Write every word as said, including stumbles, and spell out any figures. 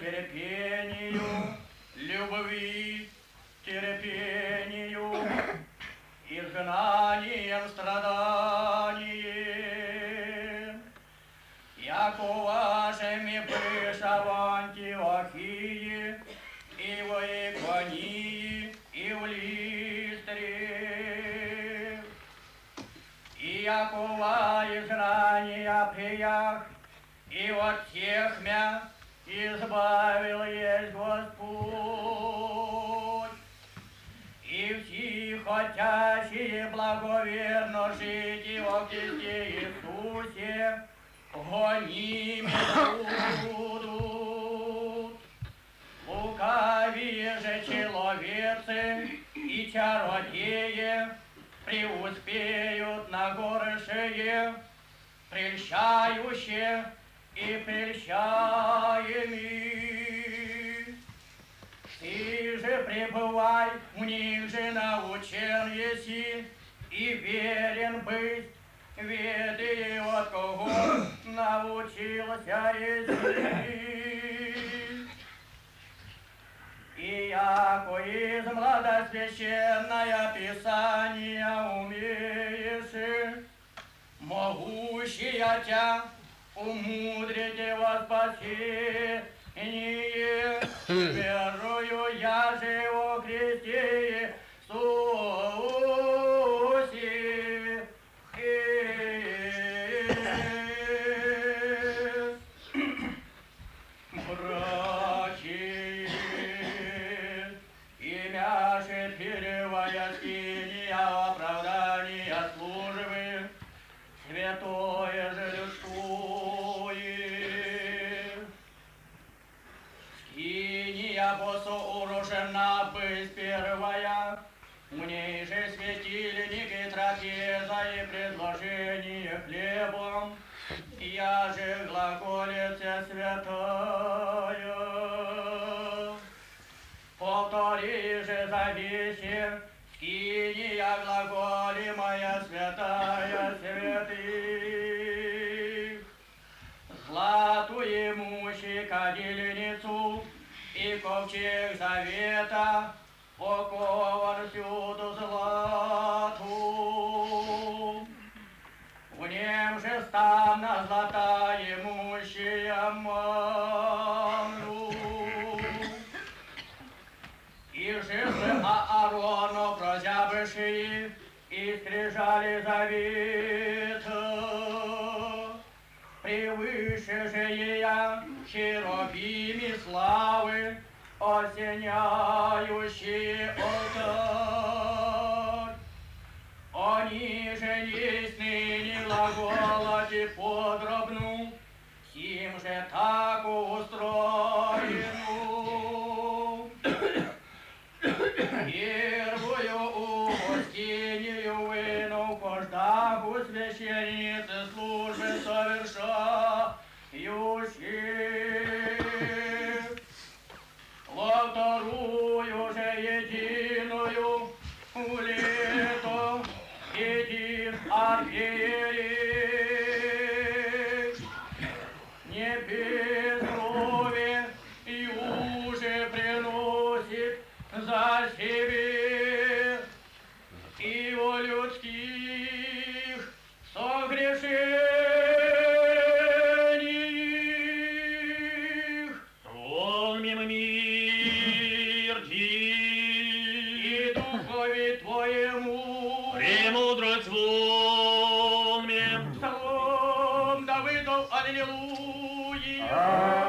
терпению, любви, терпению, изгнанием, страданием. Яко вашими пыша в Антиохии, и в Иконии, и в Листре. И якова изгнания приях, и от всех мя избавил есть Господь. И все хотящие благоверно жить во Христе Иисусе, гоними будут. Лукавые же человецы и чародеи преуспеют на горшее, прельщающие и прельщаемые. Ты же пребывай, у них же научен еси, и верен быть, веди от кого научился еси. И яко из младосвященное Писание умеешь, могущая тя умудрите во спасение, верую я же о Христе Иисусе. Братья, имя же первая скиния оправдания службы, святое же людское. Скиния посооружена быть первая, в ней же светильники, трапеза и предложение хлебом, я же глаголица святая. Повтори же завесе, скиния глаголимая святая святых. Златую мущи кадильницу и ковчег завета, окован всюду злату. В нем же ставна златая мущия манру. И жезлы Аарону прозябыши, и скрижали завета. Превыше же ея херувими славы, осеняющие алтарь. Они же есть ныне глаголоти подробну, сим же так устроену. Первую угостинию выну кождаху священницы службы совершающих. Во вторую же единую улету един архиерей. Не без крови и уже приносит за себе и во людских согрешениях. Волним мир И духове Твоему премудрость волним. Псалом Давидов, аллилуйя.